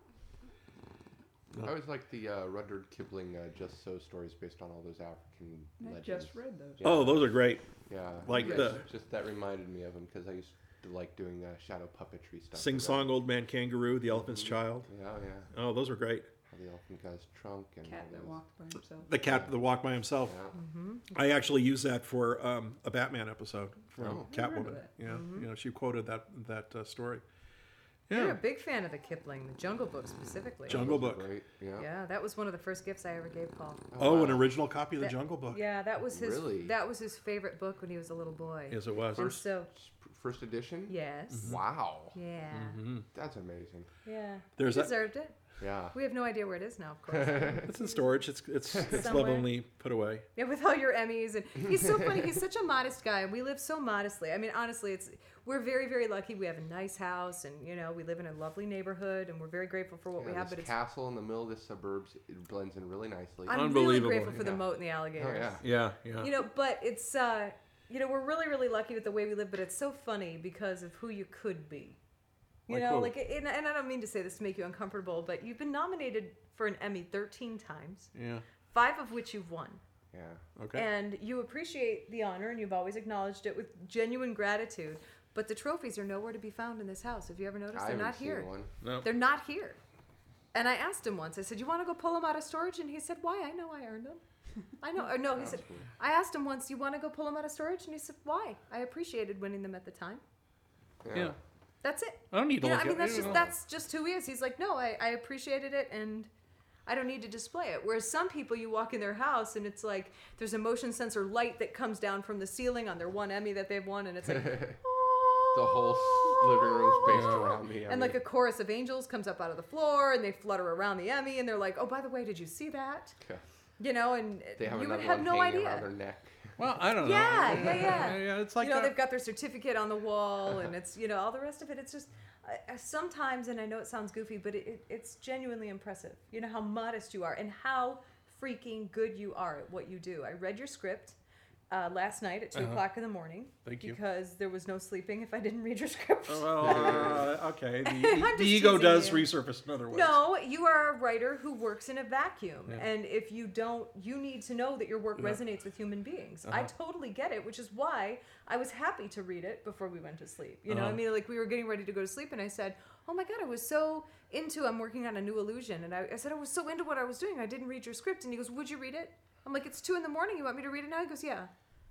No. I always like the Rudyard Kipling Just So stories based on all those African I legends. just read those. Yeah. Oh, those are great. Yeah. Like Yeah, just that reminded me of them because I used to like doing shadow puppetry stuff. Sing with Song, Old Man Kangaroo, The Elephant's Child. them. Yeah, yeah. Oh, those are great. How the elephant got his trunk and Cat all that those. walked by himself. The cat that walked by himself. Yeah. I actually used that for a Batman episode from Oh. I remember Catwoman. that. Yeah, she quoted that story. You're Yeah, a big fan of the Kipling, the Jungle Book specifically. Jungle Those are Book. Great. Yeah. Yeah, that was one of the first gifts I ever gave Paul. Oh, an wow. original copy of the That- Jungle Book. Yeah, that was his. Really? That was his favorite book when he was a little boy. Yes, it was. And so, First edition? yes. Wow. Yeah. That's amazing. Yeah. There's he that- deserved it. Yeah. We have no idea where it is now, of course. It's in storage. It's Somewhere. lovingly put away. Yeah, with all your Emmys, and he's so funny. He's such a modest guy, and we live so modestly. I mean, honestly, we're very, very lucky. We have a nice house, and we live in a lovely neighborhood, and we're very grateful for what we have. This But it's castle in the middle of the suburbs, it blends in really nicely. I'm really Unbelievable. grateful for the Yeah. moat and the alligators. Oh, yeah. Yeah. But it's we're really, really lucky with the way we live. But it's so funny because of who you could be. Like who? And I don't mean to say this to make you uncomfortable, but you've been nominated for an Emmy 13 times, Yeah. 5 of which you've won. Yeah. Okay. And you appreciate the honor, and you've always acknowledged it with genuine gratitude. But the trophies are nowhere to be found in this house. Have you ever noticed? I They're haven't not seen here. one. No. They're not here. And I asked him once. I said, "You want to go pull them out of storage?" And he said, "Why? I know I earned them." I know. Or no, he said, I asked him once, "You want to go pull them out of storage?" And he said, "Why? I appreciated winning them at the time." Yeah. That's it. I don't need to look I mean, at that's just who he is. He's like, "No, I appreciated it, and I don't need to display it." Whereas some people, you walk in their house and it's like there's a motion sensor light that comes down from the ceiling on their one Emmy that they've won, and it's like The whole living room's based around the and like a chorus of angels comes up out of the floor and they flutter around the Emmy, and they're like, "Oh, by the way, did you see that?" Yeah. And They have you would another have one no hanging idea. around their neck. Well, I don't know. Yeah. It's like they've got their certificate on the wall, and it's all the rest of it. It's just sometimes, and I know it sounds goofy, but it's genuinely impressive. You know how modest you are and how freaking good you are at what you do. I read your script last night at 2 o'clock in the morning. Thank you. Because there was no sleeping if I didn't read your script. Well, okay. I'm The just ego teasing does you. resurface in other ways. No, you are a writer who works in a vacuum. And if you don't, you need to know that your work resonates with human beings. I totally get it, which is why I was happy to read it before we went to sleep. You know, I mean, like we were getting ready to go to sleep and I said, oh my God, I was so I'm working on a new illusion. And I said, I was so into what I was doing. I didn't read your script. And he goes, would you read it? I'm like, it's 2 a.m. You want me to read it now? He goes, yeah.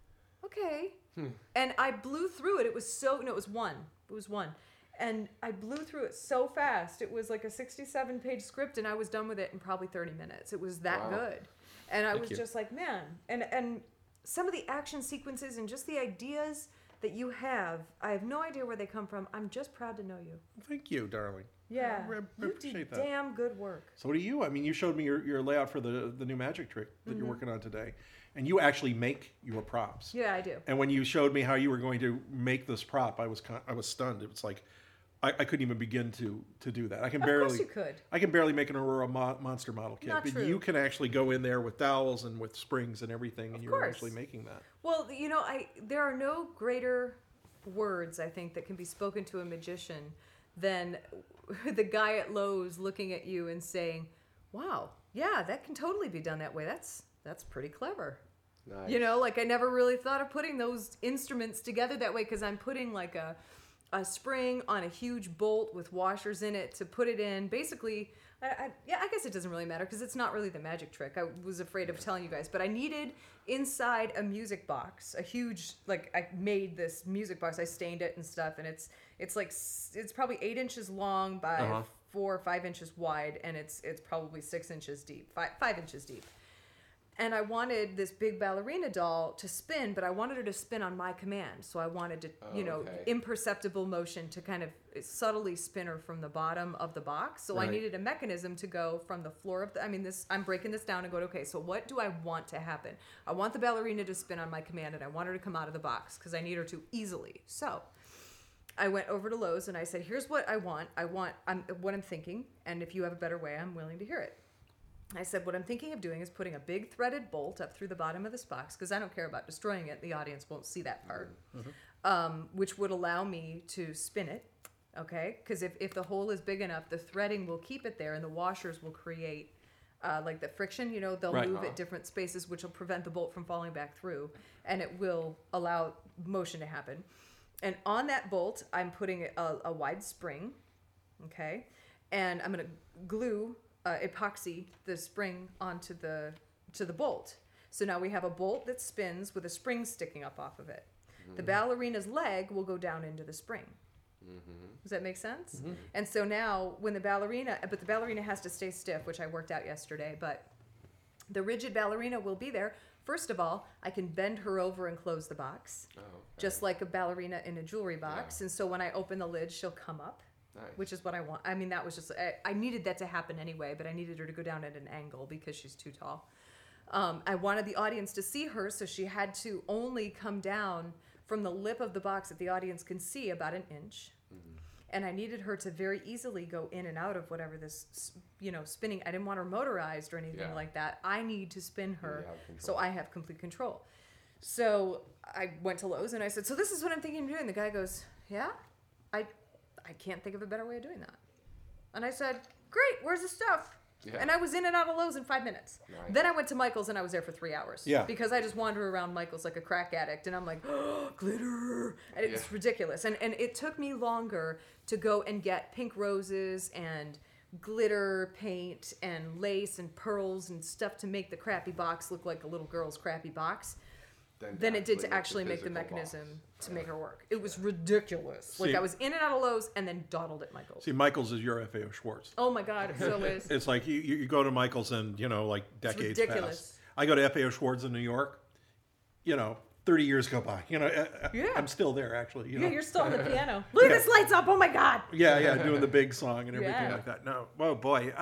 Okay. And I blew through it. It was 1. It was 1. And I blew through it so fast. It was like a 67-page script, and I was done with it in probably 30 minutes. It was that good. And I was just like, man. And some of the action sequences and just the ideas that you have, I have no idea where they come from. I'm just proud to know you. Thank you, darling. Yeah. I You appreciate do that. damn good work. So do you. I mean, you showed me your layout for the new magic trick that you're working on today. And you actually make your props. Yeah, I do. And when you showed me how you were going to make this prop, I was stunned. It was like I couldn't even begin to do that. I can Of barely. course you could. I can barely make an Aurora monster model kit, Not but true. you can actually go in there with dowels and with springs and everything, and you're course. actually making that. Well, there are no greater words, I think, that can be spoken to a magician than the guy at Lowe's looking at you and saying, wow, yeah, that can totally be done that way. That's pretty clever. Nice. You know, like I never really thought of putting those instruments together that way because I'm putting like a spring on a huge bolt with washers in it to put it in. Basically, I guess it doesn't really matter because it's not really the magic trick. I was afraid of telling you guys, but I needed inside a music box, a huge, like I made this music box. I stained it and stuff, and it's probably 8 inches long by 4 or 5 inches wide, and it's probably 6 inches deep, 5 inches deep. And I wanted this big ballerina doll to spin, but I wanted her to spin on my command. So I wanted to, imperceptible motion to kind of subtly spin her from the bottom of the box. So I needed a mechanism to go from the floor of I'm breaking this down and going, okay, so what do I want to happen? I want the ballerina to spin on my command, and I want her to come out of the box because I need her to easily. So I went over to Lowe's and I said, here's what I want. What I'm thinking, and if you have a better way, I'm willing to hear it. I said, what I'm thinking of doing is putting a big threaded bolt up through the bottom of this box, because I don't care about destroying it. The audience won't see that part, which would allow me to spin it, okay? Because if the hole is big enough, the threading will keep it there, and the washers will create, like the friction, they'll move at different spaces, which will prevent the bolt from falling back through, and it will allow motion to happen. And on that bolt, I'm putting a wide spring, okay? And I'm going to glue epoxy the spring onto the bolt. So now we have a bolt that spins with a spring sticking up off of it. The ballerina's leg will go down into the spring. Does that make sense? And so now when the ballerina has to stay stiff, which I worked out yesterday, but the rigid ballerina will be there. First of all, I can bend her over and close the box, just like a ballerina in a jewelry box. And so when I open the lid, she'll come up. Nice. Which is what I want. I mean, that was just, I needed that to happen anyway, but I needed her to go down at an angle because she's too tall. I wanted the audience to see her, so she had to only come down from the lip of the box that the audience can see about an inch. And I needed her to very easily go in and out of whatever this, spinning. I didn't want her motorized or anything like that. I need to spin her so I have complete control. So I went to Lowe's and I said, so this is what I'm thinking of doing. The guy goes, yeah, I can't think of a better way of doing that. And I said, great, where's the stuff? Yeah. And I was in and out of Lowe's in 5 minutes. Nice. Then I went to Michael's and I was there for 3 hours. Yeah. Because I just wander around Michael's like a crack addict. And I'm like, oh, glitter. And it's ridiculous. And it took me longer to go and get pink roses and glitter paint and lace and pearls and stuff to make the crappy box look like a little girl's crappy box than it did to actually make the mechanism to make her work. It was ridiculous. Like I was in and out of Lowe's and then dawdled at Michael's. See, Michael's is your FAO Schwartz. Oh my God, it so is. It's like you go to Michael's and, like decades ridiculous. pass. I go to FAO Schwartz in New York, 30 years go by. I'm still there actually. Yeah, you're still on the piano. Look at this lights up. Oh my God. Yeah, doing the big song and everything like that. No, oh boy,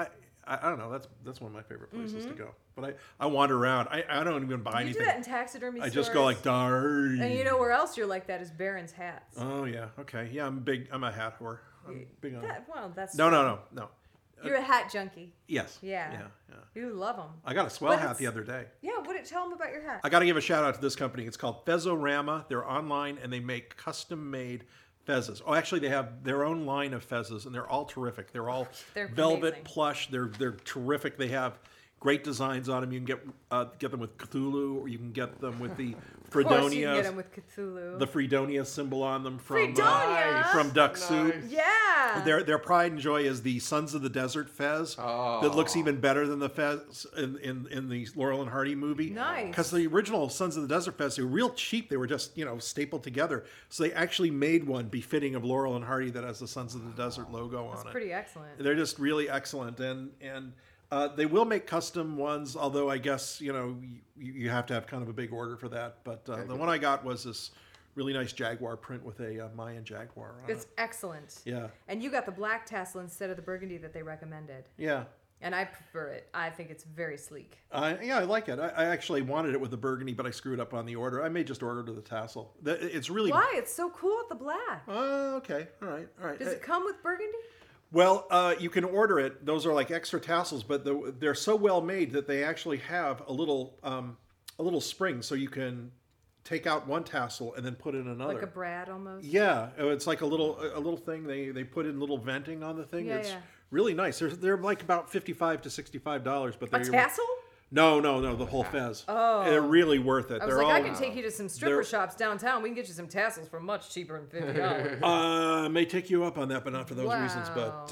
I don't know. That's one of my favorite places to go. But I wander around. I don't even buy You anything. do that in taxidermy I stores. just go like, darn. And you know where else you're like that is Barron's hats. Oh yeah. Okay. Yeah, I'm a hat whore. I'm big on. That's No. You're a hat junkie. Yes. Yeah. Yeah. You love them. I got a swell hat the other day. Yeah. Tell them about your hat. I got to give a shout out to this company. It's called Fezorama. They're online and they make custom-made fezzes. Oh, actually, they have their own line of fezzes, and they're all terrific. They're all They're velvet amazing. plush. They're terrific. They have great designs on them. You can get them with Cthulhu, or you can get them with the Of course, you can get Fredonia, them with Cthulhu. the Fredonia symbol on them from Fredonia? from Duck Nice. Soup. yeah. Their pride and joy is the Sons of the Desert fez that looks even better than the fez in the Laurel and Hardy movie. Nice. Because the original Sons of the Desert fez, they were real cheap. They were just, stapled together. So they actually made one befitting of Laurel and Hardy that has the Sons of the Desert logo on it. Pretty excellent. They're just really excellent. And they will make custom ones, although I guess, you have to have kind of a big order for that. But the one I got was this really nice jaguar print with a Mayan jaguar on It's it. excellent. Yeah. And you got the black tassel instead of the burgundy that they recommended. Yeah. And I prefer it. I think it's very sleek. I like it. I actually wanted it with the burgundy, but I screwed up on the order. I may just order to the tassel. It's really... Why? It's so cool with the black. Oh, okay. All right. Does it come with burgundy? Well, you can order it. Those are like extra tassels, but they're so well made that they actually have a little spring, so you can take out one tassel and then put in another. Like a brad almost? Yeah, it's like a little thing. They put in little venting on the thing. Yeah, it's yeah. really nice. They're like about $55 to $65, but A tassel? No, the whole fez. Oh. They're really worth it. I was They're like, I all, can take you to some stripper they're- shops downtown. We can get you some tassels for much cheaper than $50. may take you up on that, but not for those reasons. But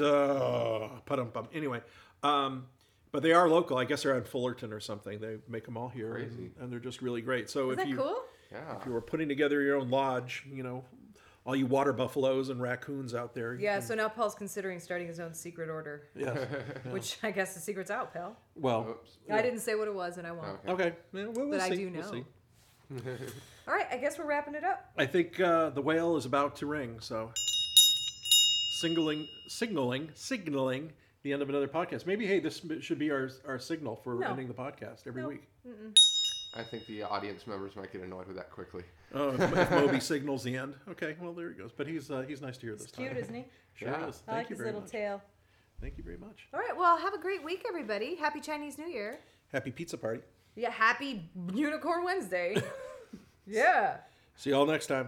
anyway, but they are local. I guess they're at Fullerton or something. They make them all here, and they're just really great. So Isn't that cool? Yeah. if you were putting together your own lodge, all you water buffaloes and raccoons out there. Yeah, so now Paul's considering starting his own secret order, Yes. which I guess the secret's out, pal. Well, Oops. I didn't say what it was, and I won't. okay. Yeah, we'll But see. I do know. We'll see. All right, I guess we're wrapping it up. I think the whale is about to ring. So, signaling the end of another podcast. Maybe, hey, this should be our signal for No. ending the podcast every week. I think the audience members might get annoyed with that quickly. Oh, if Moby signals the end. Okay, well, there he goes. But he's nice to hear this time. Cute, isn't he? Sure Yeah. is. I Thank like you his very little much. tail. Thank you very much. All right, well, have a great week, everybody. Happy Chinese New Year. Happy pizza party. Yeah, happy Unicorn Wednesday. Yeah. See you all next time.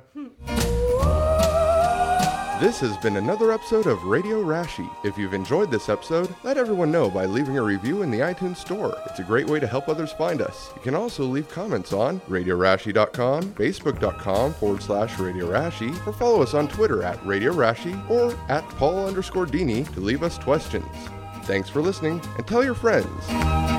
This has been another episode of Radio Rashi. If you've enjoyed this episode, let everyone know by leaving a review in the iTunes Store. It's a great way to help others find us. You can also leave comments on RadioRashi.com, Facebook.com/Radio Rashi, or follow us on Twitter at Radio Rashi or at Paul_Dini to leave us questions. Thanks for listening, and tell your friends.